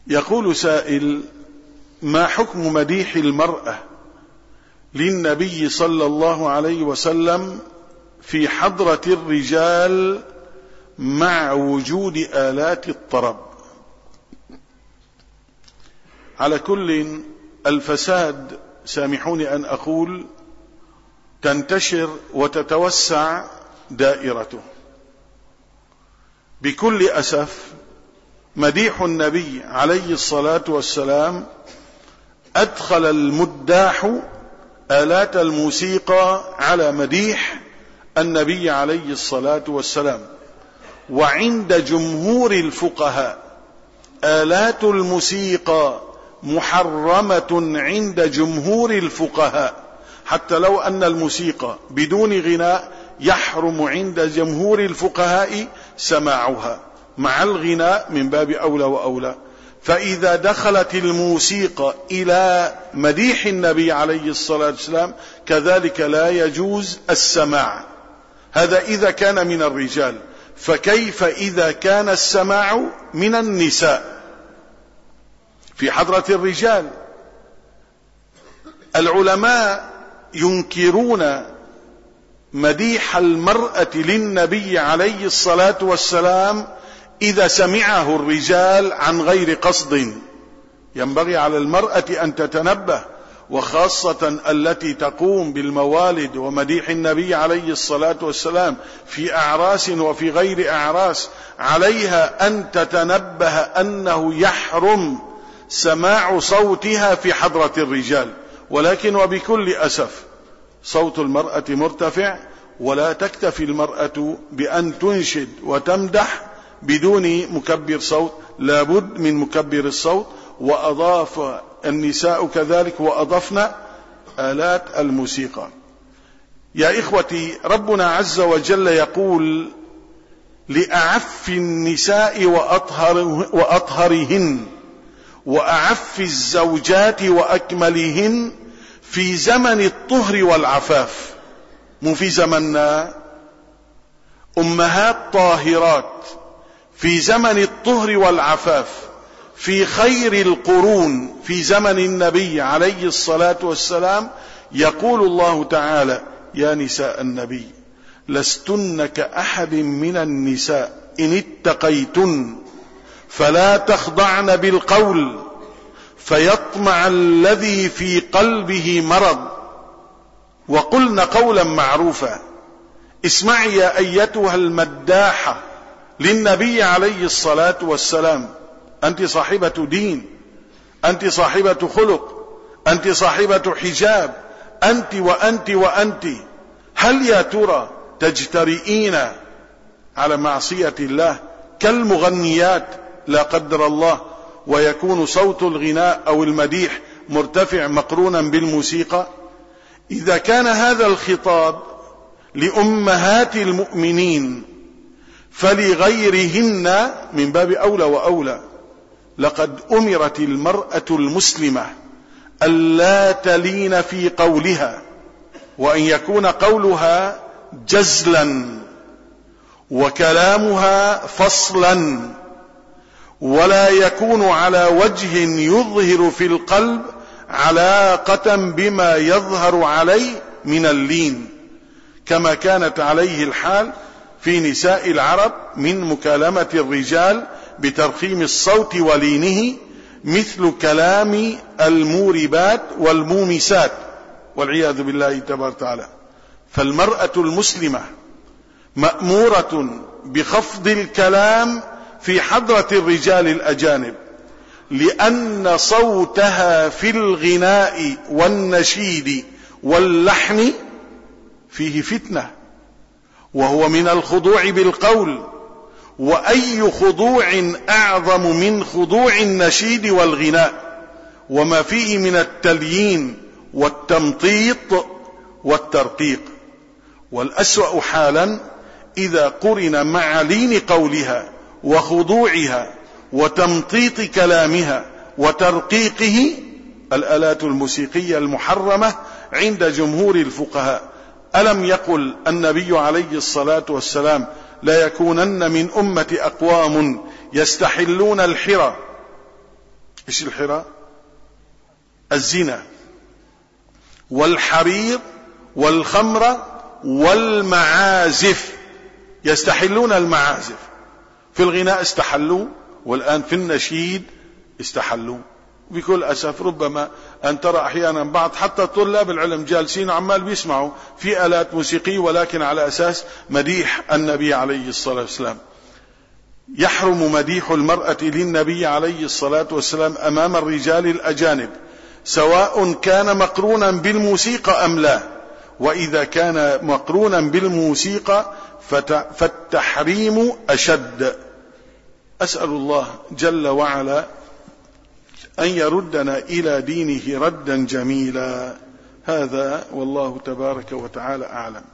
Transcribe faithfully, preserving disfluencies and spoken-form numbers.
يقول سائل: ما حكم مديح المرأة للنبي صلى الله عليه وسلم في حضرة الرجال مع وجود آلات الطرب؟ على كل، الفساد سامحوني أن أقول تنتشر وتتوسع دائرته. بكل أسف مديح النبي عليه الصلاة والسلام أدخل المداح آلات الموسيقى على مديح النبي عليه الصلاة والسلام. وعند جمهور الفقهاء آلات الموسيقى محرمة عند جمهور الفقهاء، حتى لو أن الموسيقى بدون غناء يحرم عند جمهور الفقهاء سماعها، مع الغناء من باب أولى وأولى. فإذا دخلت الموسيقى إلى مديح النبي عليه الصلاة والسلام كذلك لا يجوز السماع. هذا إذا كان من الرجال، فكيف إذا كان السماع من النساء في حضرة الرجال؟ العلماء ينكرون مديح المرأة للنبي عليه الصلاة والسلام إذا سمعه الرجال عن غير قصد. ينبغي على المرأة أن تتنبه، وخاصة التي تقوم بالموالد ومديح النبي عليه الصلاة والسلام في أعراس وفي غير أعراس، عليها أن تتنبه أنه يحرم سماع صوتها في حضرة الرجال. ولكن وبكل أسف صوت المرأة مرتفع، ولا تكتفي المرأة بأن تنشد وتمدح بدون مكبر صوت، لابد من مكبر الصوت. وأضاف النساء كذلك وأضفن آلات الموسيقى. يا إخوتي، ربنا عز وجل يقول: لأعف النساء وأطهر وأطهرهن وأعف الزوجات وأكملهن في زمن الطهر والعفاف. مو في زمننا، أمهات طاهرات في زمن الطهر والعفاف، في خير القرون في زمن النبي عليه الصلاة والسلام. يقول الله تعالى: يا نساء النبي لستن كأحد من النساء إن اتقيتن فلا تخضعن بالقول فيطمع الذي في قلبه مرض وقلن قولا معروفا. اسمعي يا أيتها المداحة للنبي عليه الصلاة والسلام، أنت صاحبة دين، أنت صاحبة خلق، أنت صاحبة حجاب، أنت وأنت وأنت. هل يا ترى تجترئين على معصية الله كالمغنيات لا قدر الله، ويكون صوت الغناء أو المديح مرتفع مقرونا بالموسيقى؟ إذا كان هذا الخطاب لأمهات المؤمنين فلغيرهن من باب أولى وأولى. لقد أمرت المرأة المسلمة ألا تلين في قولها، وأن يكون قولها جزلا وكلامها فصلا، ولا يكون على وجه يظهر في القلب علاقة بما يظهر عليه من اللين، كما كانت عليه الحال في نساء العرب من مكالمة الرجال بترخيم الصوت ولينه، مثل كلام الموربات والمومسات والعياذ بالله تبارك وتعالى. فالمرأة المسلمة مأمورة بخفض الكلام في حضرة الرجال الأجانب، لأن صوتها في الغناء والنشيد واللحن فيه فتنة، وهو من الخضوع بالقول. وأي خضوع أعظم من خضوع النشيد والغناء وما فيه من التليين والتمطيط والترقيق. والأسوأ حالا إذا قرن مع لين قولها وخضوعها وتمطيط كلامها وترقيقه الآلات الموسيقية المحرمة عند جمهور الفقهاء. ألم يقل النبي عليه الصلاة والسلام: لا يكونن من أمة أقوام يستحلون الحرى إيش الحرى؟ الزنا والحرير والخمر والمعازف، يستحلون المعازف. في الغناء استحلوا، والآن في النشيد استحلوا. بكل أسف ربما أن ترى أحيانا بعض حتى طلاب العلم جالسين عمال بيسمعوا في آلات موسيقية ولكن على أساس مديح النبي عليه الصلاة والسلام. يحرم مديح المرأة للنبي عليه الصلاة والسلام أمام الرجال الأجانب، سواء كان مقرونا بالموسيقى أم لا. وإذا كان مقرونا بالموسيقى فالتحريم أشد. أسأل الله جل وعلا أن يردنا إلى دينه ردا جميلا. هذا والله تبارك وتعالى أعلم.